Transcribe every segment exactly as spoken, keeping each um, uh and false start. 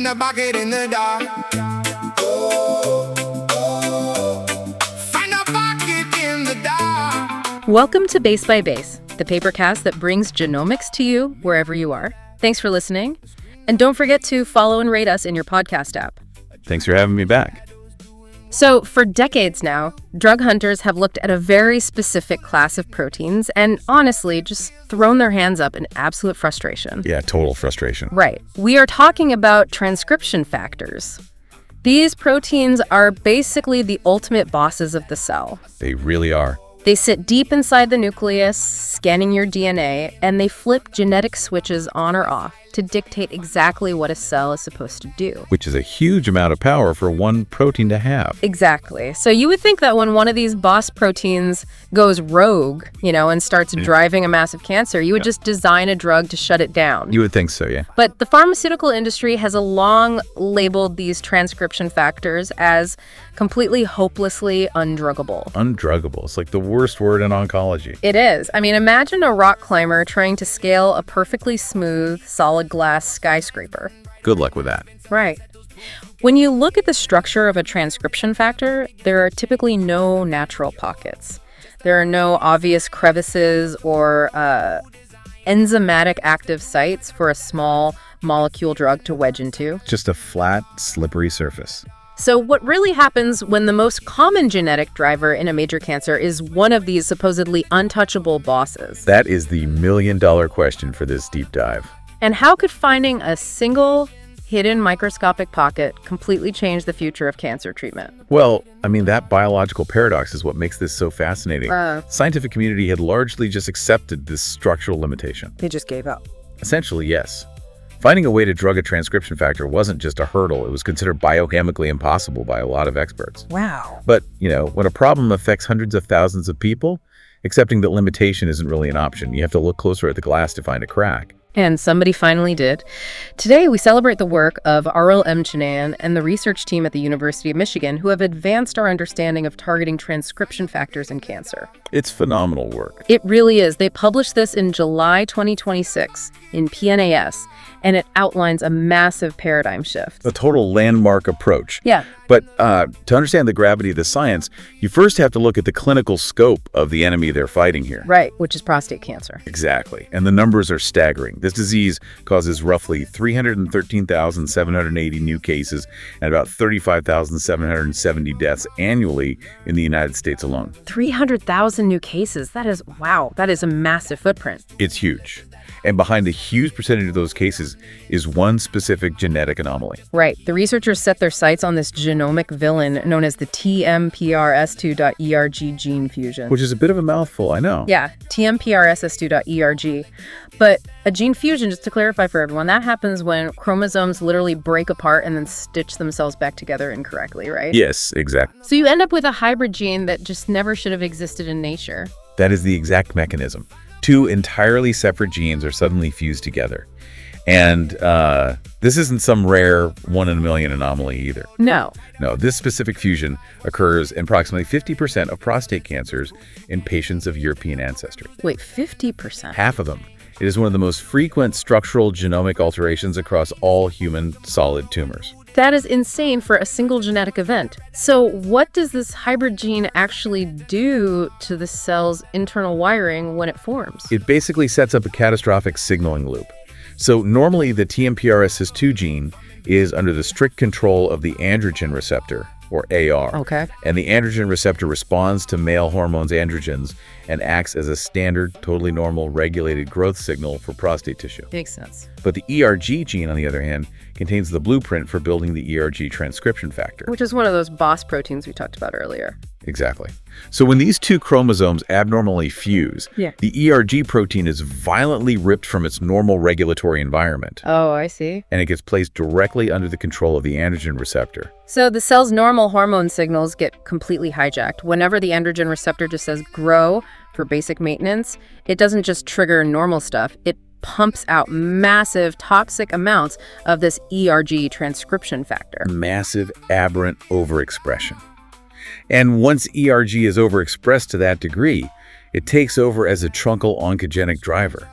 a pocket in the dark. Oh, oh, find a pocket in the dark. Welcome to Base by Base, the papercast that brings genomics to you wherever you are. Thanks for listening. And don't forget to follow and rate us in your podcast app. Thanks for having me back. So, for decades now, drug hunters have looked at a very specific class of proteins and honestly just thrown their hands up in absolute frustration. Yeah, total frustration. Right. We are talking about transcription factors. These proteins are basically the ultimate bosses of the cell. They really are. They sit deep inside the nucleus, scanning your D N A, and they flip genetic switches on or off to dictate exactly what a cell is supposed to do. Which is a huge amount of power for one protein to have. Exactly. So you would think that when one of these boss proteins goes rogue, you know, and starts Yeah. driving a massive cancer, you would Yeah. just design a drug to shut it down. You would think so, yeah. But the pharmaceutical industry has a long labeled these transcription factors as completely hopelessly undruggable. Undruggable. It's like the worst word in oncology. It is. I mean, imagine a rock climber trying to scale a perfectly smooth, solid glass skyscraper. Good luck with that. Right. When you look at the structure of a transcription factor, there are typically no natural pockets. There are no obvious crevices or uh, enzymatic active sites for a small molecule drug to wedge into. Just a flat, slippery surface. So what really happens when the most common genetic driver in a major cancer is one of these supposedly untouchable bosses? That is the million-dollar question for this deep dive. And how could finding a single hidden microscopic pocket completely change the future of cancer treatment? Well, I mean, that biological paradox is what makes this so fascinating. Uh, The scientific community had largely just accepted this structural limitation. they just gave up. Essentially, yes. Finding a way to drug a transcription factor wasn't just a hurdle. It was considered biochemically impossible by a lot of experts. Wow. But, you know, when a problem affects hundreds of thousands of people, accepting that limitation isn't really an option. You have to look closer at the glass to find a crack. And somebody finally did. Today, we celebrate the work of Aurel M. Chanayan and the research team at the University of Michigan who have advanced our understanding of targeting transcription factors in cancer. It's phenomenal work. It really is. They published this in July twenty twenty-six in P N A S, and it outlines a massive paradigm shift. A total landmark approach. Yeah. But uh, to understand the gravity of the science, you first have to look at the clinical scope of the enemy they're fighting here. Right, which is prostate cancer. Exactly. And the numbers are staggering. This disease causes roughly three hundred thirteen thousand seven hundred eighty new cases and about thirty-five thousand seven hundred seventy deaths annually in the United States alone. three hundred thousand new cases. That is, wow, that is a massive footprint. It's huge. And behind a huge percentage of those cases is one specific genetic anomaly. Right. The researchers set their sights on this genomic villain known as the T M P R S two dot E R G gene fusion. Which is a bit of a mouthful, I know. Yeah, T M P R S S two dot E R G. But a gene fusion, just to clarify for everyone, that happens when chromosomes literally break apart and then stitch themselves back together incorrectly, right? Yes, exactly. So you end up with a hybrid gene that just never should have existed in nature. That is the exact mechanism. Two entirely separate genes are suddenly fused together. And uh, this isn't some rare one in a million anomaly either. No. No, this specific fusion occurs in approximately fifty percent of prostate cancers in patients of European ancestry. Wait, fifty percent? Half of them. It is one of the most frequent structural genomic alterations across all human solid tumors. That is insane for a single genetic event. So what does this hybrid gene actually do to the cell's internal wiring when it forms? It basically sets up a catastrophic signaling loop. So normally the T M P R S S two gene is under the strict control of the androgen receptor, or A R. Okay. And the androgen receptor responds to male hormones androgens and acts as a standard, totally normal, regulated growth signal for prostate tissue. Makes sense. But the E R G gene, on the other hand, contains the blueprint for building the E R G transcription factor. Which is one of those boss proteins we talked about earlier. Exactly. So when these two chromosomes abnormally fuse, Yeah. the E R G protein is violently ripped from its normal regulatory environment, Oh, I see. and it gets placed directly under the control of the androgen receptor. So the cell's normal hormone signals get completely hijacked. Whenever the androgen receptor just says grow for basic maintenance, it doesn't just trigger normal stuff. It pumps out massive toxic amounts of this E R G transcription factor. Massive aberrant overexpression. And once E R G is overexpressed to that degree, it takes over as a truncal oncogenic driver.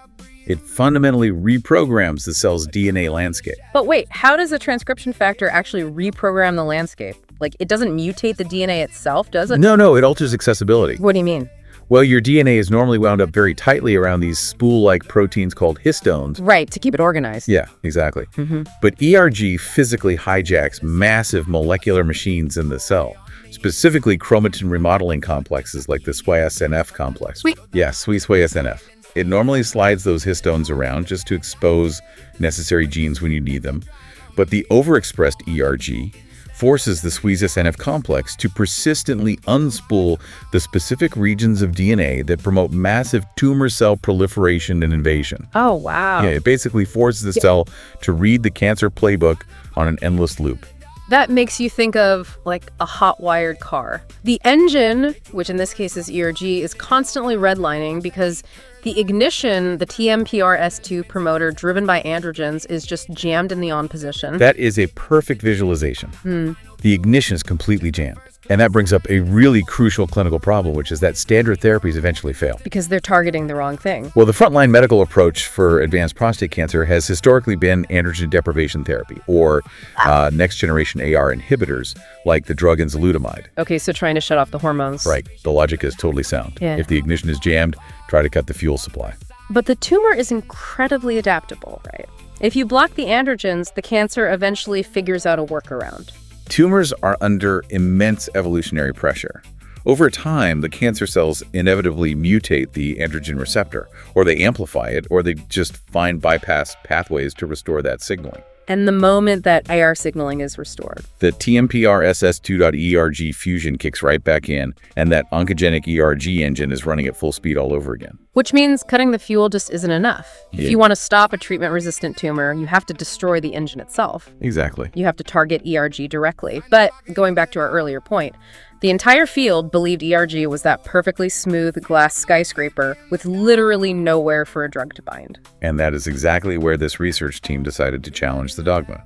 It fundamentally reprograms the cell's D N A landscape. But wait, how does a transcription factor actually reprogram the landscape? Like, it doesn't mutate the D N A itself, does it? No, no, it alters accessibility. What do you mean? Well, your D N A is normally wound up very tightly around these spool-like proteins called histones. Right, to keep it organized. Yeah, exactly. Mm-hmm. But E R G physically hijacks massive molecular machines in the cell, specifically chromatin remodeling complexes like the S W I S N F complex. Sweet. Yeah, S W I S N F. It normally slides those histones around just to expose necessary genes when you need them. But the overexpressed E R G forces the S W I S N F complex to persistently unspool the specific regions of D N A that promote massive tumor cell proliferation and invasion. Oh, wow. Yeah, it basically forces the cell to read the cancer playbook on an endless loop. That makes you think of, like, a hot-wired car. The engine, which in this case is E R G, is constantly redlining because the ignition, the T M P R S two promoter driven by androgens, is just jammed in the on position. That is a perfect visualization. Hmm. The ignition is completely jammed. And that brings up a really crucial clinical problem, which is that standard therapies eventually fail. Because they're targeting the wrong thing. Well, the frontline medical approach for advanced prostate cancer has historically been androgen deprivation therapy, or uh, next-generation A R inhibitors, like the drug enzalutamide. Okay, so trying to shut off the hormones. Right. The logic is totally sound. Yeah. If the ignition is jammed, try to cut the fuel supply. But the tumor is incredibly adaptable, right? If you block the androgens, the cancer eventually figures out a workaround. Tumors are under immense evolutionary pressure. Over time, the cancer cells inevitably mutate the androgen receptor, or they amplify it, or they just find bypass pathways to restore that signaling. And the moment that A R signaling is restored, The T M P R S S two dot E R G fusion kicks right back in, and that oncogenic E R G engine is running at full speed all over again. which means cutting the fuel just isn't enough. Yeah. If you want to stop a treatment-resistant tumor, you have to destroy the engine itself. Exactly. You have to target E R G directly. But going back to our earlier point, the entire field believed E R G was that perfectly smooth glass skyscraper with literally nowhere for a drug to bind. And that is exactly where this research team decided to challenge the dogma.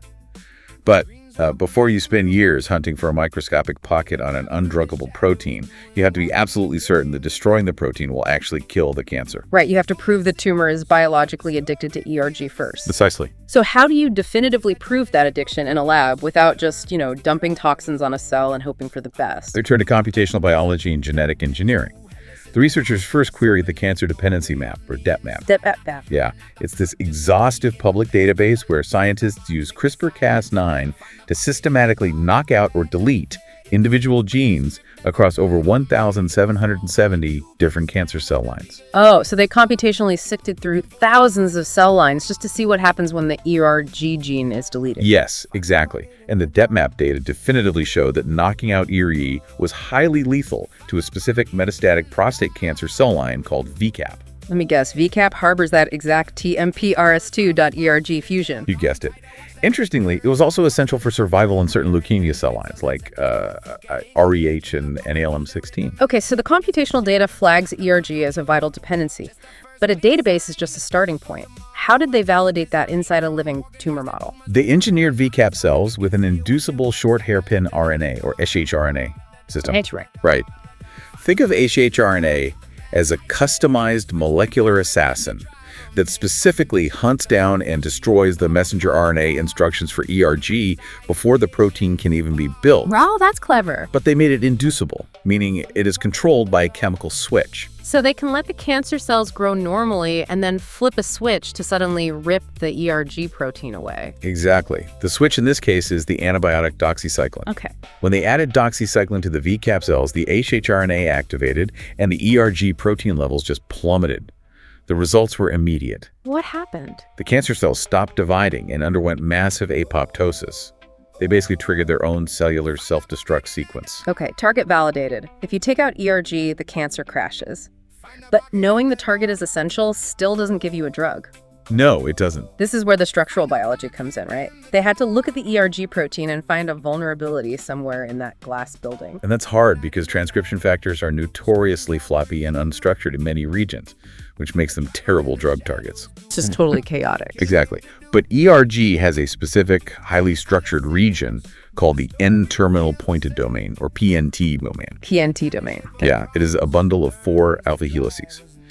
But uh, before you spend years hunting for a microscopic pocket on an undruggable protein, you have to be absolutely certain that destroying the protein will actually kill the cancer. Right, you have to prove the tumor is biologically addicted to E R G first. Precisely. So how do you definitively prove that addiction in a lab without just, you know, dumping toxins on a cell and hoping for the best? They turned to computational biology and genetic engineering. The researchers first queried the Cancer Dependency Map, or DepMap. DepMap. Yeah, it's this exhaustive public database where scientists use CRISPR Cas nine to systematically knock out or delete individual genes across over one thousand seven hundred seventy different cancer cell lines. Oh, so they computationally sifted through thousands of cell lines just to see what happens when the E R G gene is deleted. Yes, exactly. And the DepMap data definitively showed that knocking out E R G was highly lethal to a specific metastatic prostate cancer cell line called V CAP. Let me guess, V CAP harbors that exact T M P R S two dot E R G fusion. You guessed it. Interestingly, it was also essential for survival in certain leukemia cell lines like uh, R E H and N A L M sixteen. Okay, so the computational data flags E R G as a vital dependency, but a database is just a starting point. How did they validate that inside a living tumor model? They engineered V CAP cells with an inducible short hairpin R N A, or shRNA system. H R A. Right. Think of shRNA as a customized molecular assassin that specifically hunts down and destroys the messenger R N A instructions for E R G before the protein can even be built. Wow, that's clever. But they made it inducible, meaning it is controlled by a chemical switch. So they can let the cancer cells grow normally and then flip a switch to suddenly rip the E R G protein away. Exactly. The switch in this case is the antibiotic doxycycline. Okay. When they added doxycycline to the V CAP cells, the shRNA activated and the E R G protein levels just plummeted. The results were immediate. What happened? The cancer cells stopped dividing and underwent massive apoptosis. They basically triggered their own cellular self-destruct sequence. Okay, target validated. If you take out E R G, the cancer crashes. But knowing the target is essential still doesn't give you a drug. No, it doesn't. This is where the structural biology comes in, right? They had to look at the E R G protein and find a vulnerability somewhere in that glass building. And that's hard because transcription factors are notoriously floppy and unstructured in many regions, which makes them terrible drug targets. It's just totally chaotic. Exactly. But E R G has a specific, highly structured region called the N-terminal pointed domain, or P N T domain. P N T domain. Okay. Yeah, it is a bundle of four alpha helices.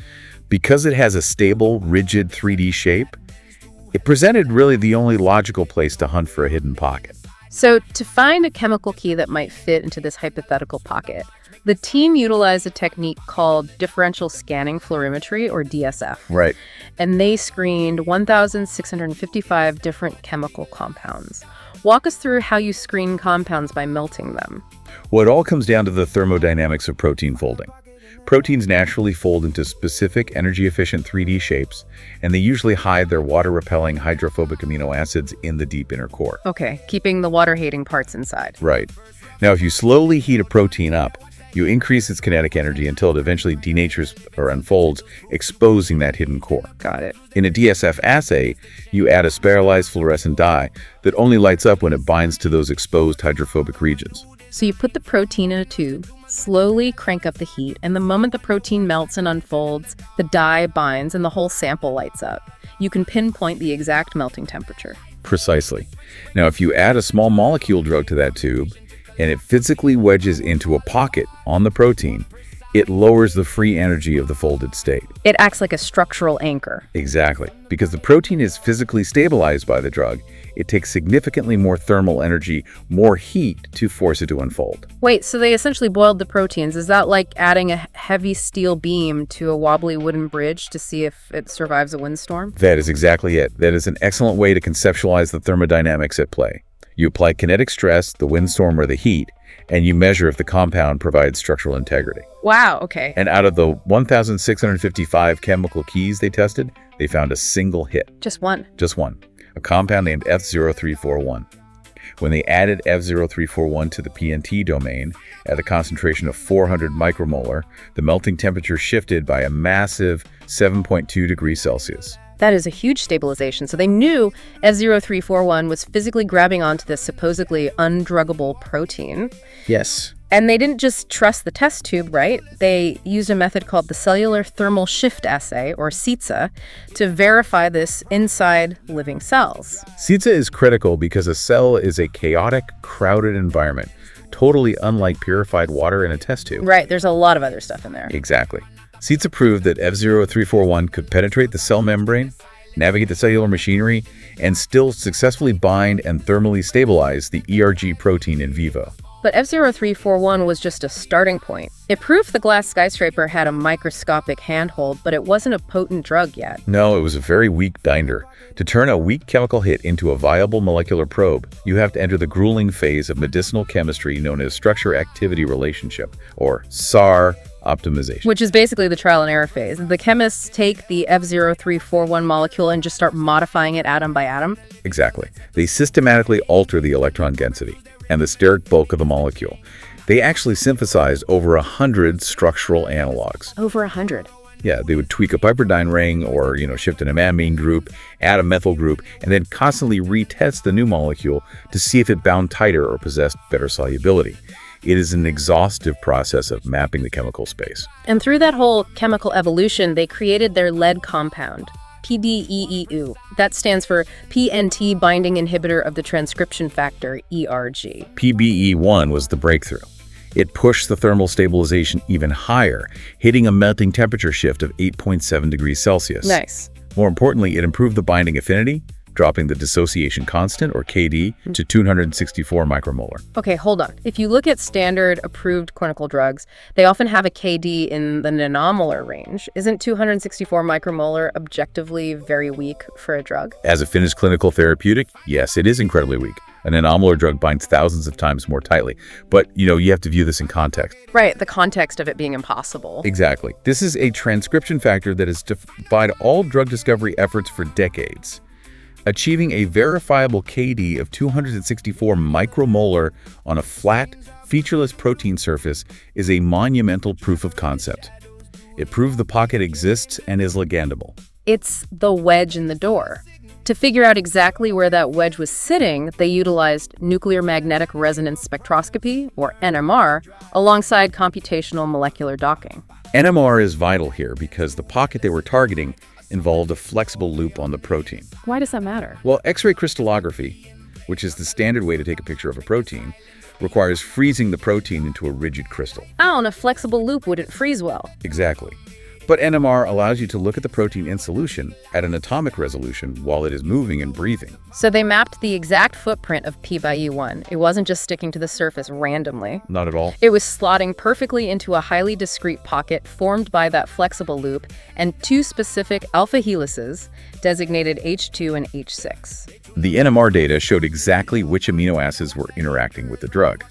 Because it has a stable, rigid three D shape, it presented really the only logical place to hunt for a hidden pocket. So to find a chemical key that might fit into this hypothetical pocket, the team utilized a technique called differential scanning fluorimetry, or D S F. Right. And they screened one thousand six hundred fifty-five different chemical compounds. Walk us through how you screen compounds by melting them. Well, it all comes down to the thermodynamics of protein folding. Proteins naturally fold into specific energy-efficient three D shapes, and they usually hide their water-repelling hydrophobic amino acids in the deep inner core. Okay, keeping the water-hating parts inside. Right. Now, if you slowly heat a protein up, you increase its kinetic energy until it eventually denatures or unfolds, exposing that hidden core. Got it. In a D S F assay, you add a spiralized fluorescent dye that only lights up when it binds to those exposed hydrophobic regions. So you put the protein in a tube, slowly crank up the heat, and the moment the protein melts and unfolds, the dye binds and the whole sample lights up. You can pinpoint the exact melting temperature. Precisely. Now, if you add a small molecule drug to that tube, and it physically wedges into a pocket on the protein, it lowers the free energy of the folded state. It acts like a structural anchor. Exactly. Because the protein is physically stabilized by the drug, it takes significantly more thermal energy, more heat, to force it to unfold. Wait, so they essentially boiled the proteins. Is that like adding a heavy steel beam to a wobbly wooden bridge to see if it survives a windstorm? That is exactly it. That is an excellent way to conceptualize the thermodynamics at play. You apply kinetic stress, the windstorm, or the heat, and you measure if the compound provides structural integrity. Wow, okay. And out of the one thousand six hundred fifty-five chemical keys they tested, they found a single hit. Just one. Just one. A compound named F zero three four one. When they added F zero three four one to the P N T domain at a concentration of four hundred micromolar, the melting temperature shifted by a massive seven point two degrees Celsius. That is a huge stabilization. So they knew F zero three four one was physically grabbing onto this supposedly undruggable protein. Yes. And they didn't just trust the test tube, right? They used a method called the Cellular Thermal Shift Assay, or C T S A, to verify this inside living cells. C T S A is critical because a cell is a chaotic, crowded environment, totally unlike purified water in a test tube. Right, there's a lot of other stuff in there. Exactly. C T S A proved that F zero three four one could penetrate the cell membrane, navigate the cellular machinery, and still successfully bind and thermally stabilize the E R G protein in vivo. But F zero three four one was just a starting point. It proved the glass skyscraper had a microscopic handhold, but it wasn't a potent drug yet. No, it was a very weak binder. To turn a weak chemical hit into a viable molecular probe, you have to enter the grueling phase of medicinal chemistry known as structure-activity relationship, or S A R optimization. Which is basically the trial and error phase. The chemists take the F zero three four one molecule and just start modifying it atom by atom. Exactly. They systematically alter the electron density and the steric bulk of the molecule. They actually synthesized over a hundred structural analogs. Over a hundred. Yeah, they would tweak a piperidine ring or, you know, shift an amine group, add a methyl group, and then constantly retest the new molecule to see if it bound tighter or possessed better solubility. It is an exhaustive process of mapping the chemical space. And through that whole chemical evolution, they created their lead compound, P B E E U. That stands for P N T binding inhibitor of the transcription factor, E R G. P B E one was the breakthrough. It pushed the thermal stabilization even higher, hitting a melting temperature shift of eight point seven degrees Celsius. Nice. More importantly, it improved the binding affinity, dropping the dissociation constant, or K D, to two hundred sixty-four micromolar. Okay, hold on. If you look at standard approved clinical drugs, they often have a K D in the nanomolar range. Isn't two hundred sixty-four micromolar objectively very weak for a drug? As a finished clinical therapeutic, yes, it is incredibly weak. A nanomolar drug binds thousands of times more tightly. But, you know, you have to view this in context. Right, the context of it being impossible. Exactly. This is a transcription factor that has defied all drug discovery efforts for decades. Achieving a verifiable K D of two hundred sixty-four micromolar on a flat, featureless protein surface is a monumental proof of concept. It proved the pocket exists and is ligandable. It's the wedge in the door. To figure out exactly where that wedge was sitting, they utilized nuclear magnetic resonance spectroscopy, or N M R, alongside computational molecular docking. N M R is vital here because the pocket they were targeting involved a flexible loop on the protein. Why does that matter? Well, X-ray crystallography, which is the standard way to take a picture of a protein, requires freezing the protein into a rigid crystal. Oh, and a flexible loop wouldn't freeze well. Exactly. But N M R allows you to look at the protein in solution at an atomic resolution while it is moving and breathing. So they mapped the exact footprint of P by E one. It wasn't just sticking to the surface randomly. Not at all. It was slotting perfectly into a highly discrete pocket formed by that flexible loop and two specific alpha helices designated H two and H six. The N M R data showed exactly which amino acids were interacting with the drug.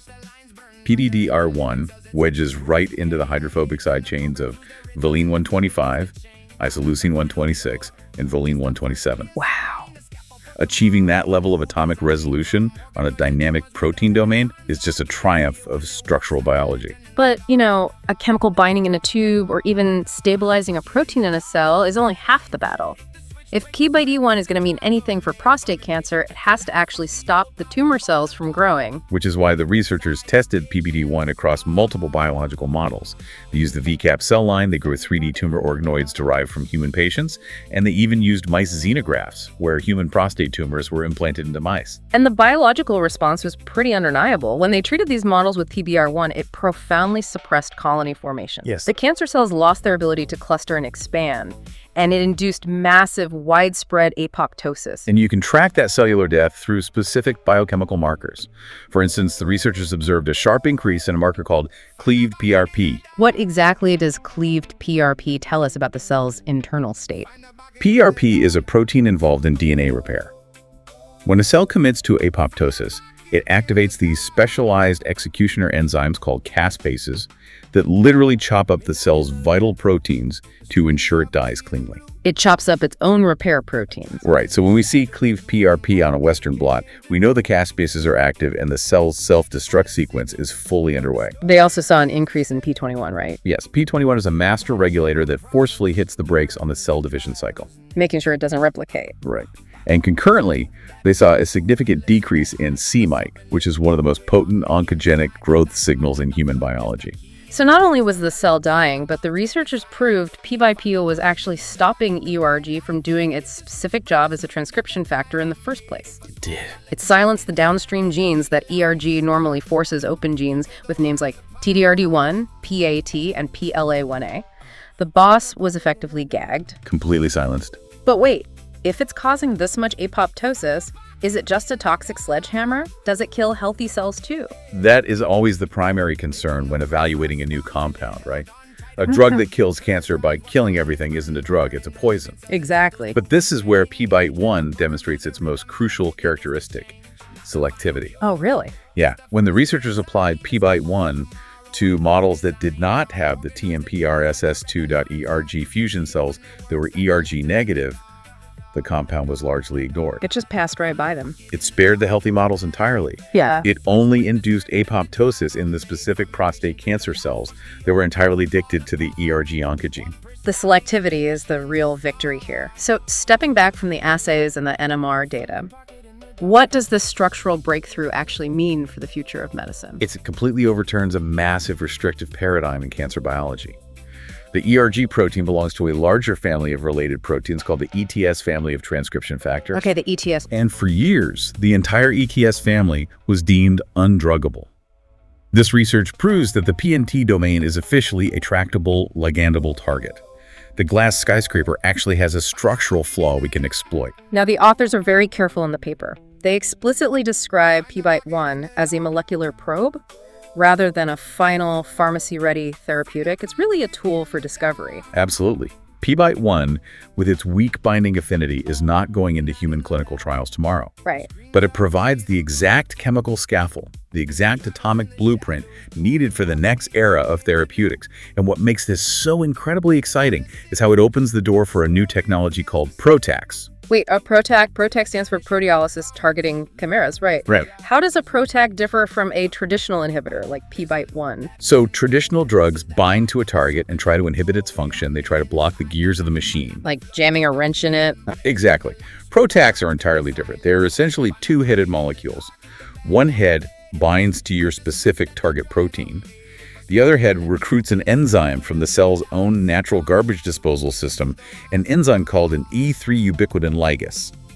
P D D R one wedges right into the hydrophobic side chains of valine one twenty-five, isoleucine one twenty-six, and valine one twenty-seven. Wow. Achieving that level of atomic resolution on a dynamic protein domain is just a triumph of structural biology. But, you know, a chemical binding in a tube or even stabilizing a protein in a cell is only half the battle. If P by D one is going to mean anything for prostate cancer, it has to actually stop the tumor cells from growing. Which is why the researchers tested P B D one across multiple biological models. They used the V CAP cell line, they grew three D tumor organoids derived from human patients, and they even used mice xenografts, where human prostate tumors were implanted into mice. And the biological response was pretty undeniable. When they treated these models with P B R one, it profoundly suppressed colony formation. Yes. The cancer cells lost their ability to cluster and expand, and it induced massive, widespread apoptosis. And you can track that cellular death through specific biochemical markers. For instance, the researchers observed a sharp increase in a marker called cleaved P R P. What exactly does cleaved P R P tell us about the cell's internal state? P R P is a protein involved in D N A repair. When a cell commits to apoptosis, it activates these specialized executioner enzymes called caspases that literally chop up the cell's vital proteins to ensure it dies cleanly. It chops up its own repair proteins. Right, so when we see cleaved P R P on a Western blot, we know the caspases are active and the cell's self-destruct sequence is fully underway. They also saw an increase in P twenty-one, right? Yes, P twenty-one is a master regulator that forcefully hits the brakes on the cell division cycle. Making sure it doesn't replicate. Right. And concurrently, they saw a significant decrease in c MYC, which is one of the most potent oncogenic growth signals in human biology. So not only was the cell dying, but the researchers proved P by P O was actually stopping E U R G from doing its specific job as a transcription factor in the first place. It did. It silenced the downstream genes that E R G normally forces open genes with names like T D R D one, P A T, and P L A one A. The boss was effectively gagged. Completely silenced. But wait, if it's causing this much apoptosis, is it just a toxic sledgehammer? Does it kill healthy cells too? That is always the primary concern when evaluating a new compound, right? A drug that kills cancer by killing everything isn't a drug, it's a poison. Exactly. But this is where P by one demonstrates its most crucial characteristic, selectivity. Oh, really? Yeah, when the researchers applied P by one to models that did not have the T M P R S S two dot E R G fusion cells that were E R G negative, the compound was largely ignored. It just passed right by them. It spared the healthy models entirely. Yeah. It only induced apoptosis in the specific prostate cancer cells that were entirely addicted to the E R G oncogene. The selectivity is the real victory here. So stepping back from the assays and the N M R data, what does this structural breakthrough actually mean for the future of medicine? It completely overturns a massive restrictive paradigm in cancer biology. The E R G protein belongs to a larger family of related proteins called the E T S family of transcription factors. Okay, the E T S. And for years, the entire E T S family was deemed undruggable. This research proves that the P N T domain is officially a tractable, ligandable target. The glass skyscraper actually has a structural flaw we can exploit. Now, the authors are very careful in the paper. They explicitly describe P by one as a molecular probe, rather than a final pharmacy-ready therapeutic. It's really a tool for discovery. Absolutely. P by one, with its weak binding affinity, is not going into human clinical trials tomorrow. Right. But it provides the exact chemical scaffold, the exact atomic blueprint needed for the next era of therapeutics. And what makes this so incredibly exciting is how it opens the door for a new technology called PROTACs. Wait, a PROTAC? PROTAC stands for proteolysis targeting chimeras, right? Right. How does a PROTAC differ from a traditional inhibitor like P by one? So traditional drugs bind to a target and try to inhibit its function. They try to block the gears of the machine. Like jamming a wrench in it? Exactly. PROTACs are entirely different. They're essentially two-headed molecules. One head binds to your specific target protein. The other head recruits an enzyme from the cell's own natural garbage disposal system, an enzyme called an E three ubiquitin ligase.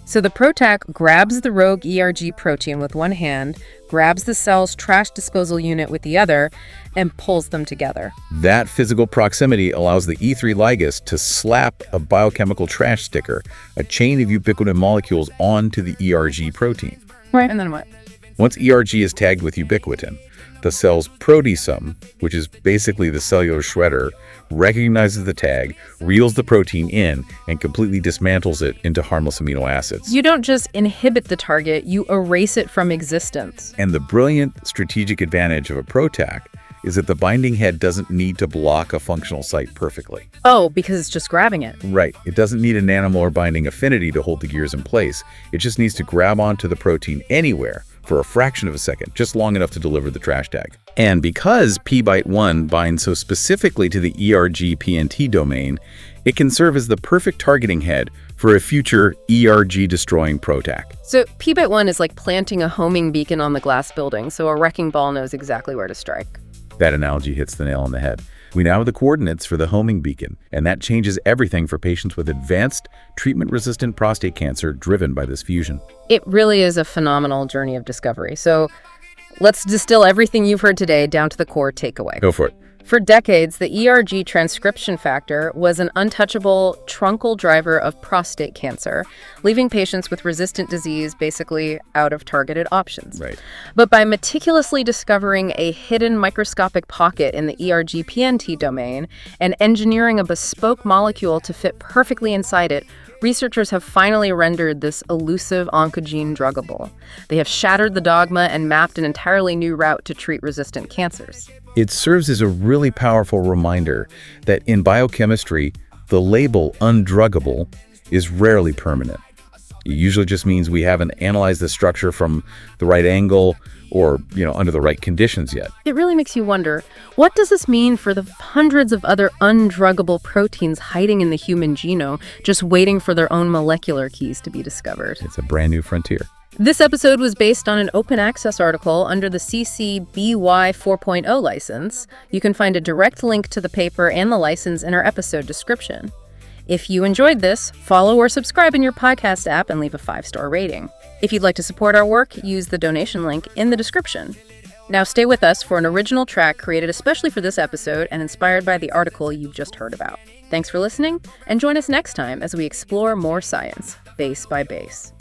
So the PROTAC grabs the rogue E R G protein with one hand, grabs the cell's trash disposal unit with the other, and pulls them together. That physical proximity allows the E three ligase to slap a biochemical trash sticker, a chain of ubiquitin molecules, onto the E R G protein. Right. And then what? Once E R G is tagged with ubiquitin, the cell's proteasome, which is basically the cellular shredder, recognizes the tag, reels the protein in, and completely dismantles it into harmless amino acids. You don't just inhibit the target, you erase it from existence. And the brilliant strategic advantage of a PROTAC is that the binding head doesn't need to block a functional site perfectly. Oh, because it's just grabbing it. Right. It doesn't need a nanomolar binding affinity to hold the gears in place. It just needs to grab onto the protein anywhere for a fraction of a second, just long enough to deliver the trash tag. And because P B Y T one binds so specifically to the E R G P N T domain, it can serve as the perfect targeting head for a future E R G-destroying PROTAC. So P B Y T one is like planting a homing beacon on the glass building, so a wrecking ball knows exactly where to strike. That analogy hits the nail on the head. We now have the coordinates for the homing beacon, and that changes everything for patients with advanced treatment-resistant prostate cancer driven by this fusion. It really is a phenomenal journey of discovery. So let's distill everything you've heard today down to the core takeaway. Go for it. For decades, the E R G transcription factor was an untouchable truncal driver of prostate cancer, leaving patients with resistant disease basically out of targeted options. Right. But by meticulously discovering a hidden microscopic pocket in the E R G P N T domain and engineering a bespoke molecule to fit perfectly inside it, researchers have finally rendered this elusive oncogene druggable. They have shattered the dogma and mapped an entirely new route to treat resistant cancers. It serves as a really powerful reminder that in biochemistry, the label undruggable is rarely permanent. It usually just means we haven't analyzed the structure from the right angle or, you know, under the right conditions yet. It really makes you wonder, what does this mean for the hundreds of other undruggable proteins hiding in the human genome, just waiting for their own molecular keys to be discovered? It's a brand new frontier. This episode was based on an open access article under the C C B Y four point oh license. You can find a direct link to the paper and the license in our episode description. If you enjoyed this, follow or subscribe in your podcast app and leave a five-star rating. If you'd like to support our work, use the donation link in the description. Now stay with us for an original track created especially for this episode and inspired by the article you've just heard about. Thanks for listening, and join us next time as we explore more science, base by base.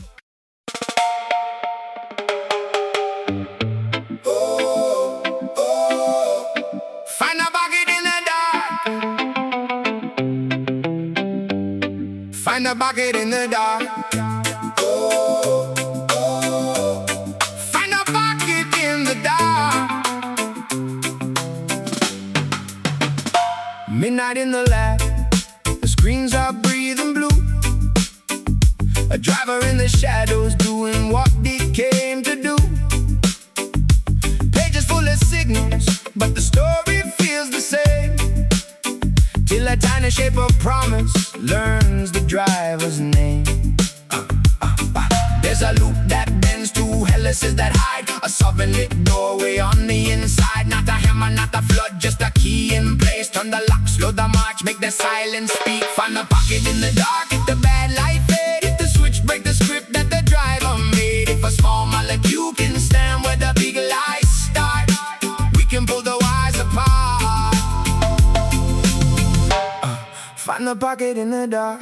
Find a bucket in the dark. Find a bucket in the dark. Oh, oh. Find a bucket in the dark. Midnight in the lab. The screens are breathing blue. A driver in the shadows doing what he came to do. Pages full of signals, but the story feels the same. Till a tiny shape of promise learns the driver's name. uh, uh, uh. There's a loop that bends, two helices that hide, a sovereign lit doorway on the inside. Not a hammer, not a flood, just a key in place. Turn the lock, slow the march, make the silence speak. Find a pocket in the dark, if the bad light fade. Hit the switch, break the script that the driver made. If a small molecule can stand where the big lies start, we can pull the wires apart. uh, Find the pocket in the dark.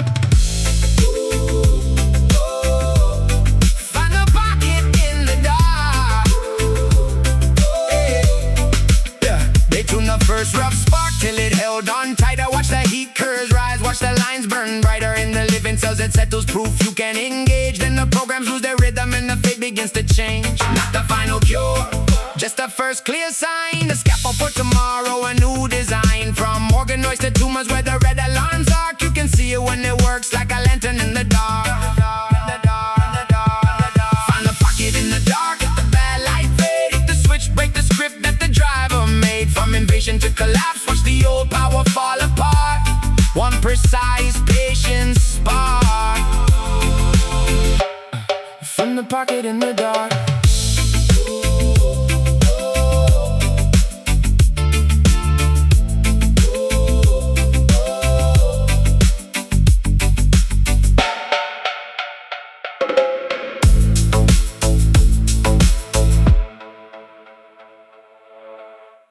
Find the pocket in the dark. Yeah. They tune the first rough spark till it held on tighter. Watch the heat curves rise, watch the lines burn brighter. In the living cells it settles, proof you can engage. Then the programs lose their rhythm and the fate begins to change. Not the final cure, just the first clear sign. The scaffold for tomorrow, a new design. From organoids to tumors where the red alarms arc. You can see it when it works like a lantern in the dark. Find the pocket in the dark, if the bad light fade. Hit the switch, break the script that the driver made. From invasion to collapse, watch the old power fall apart. One precise patient spark. From the pocket in the dark.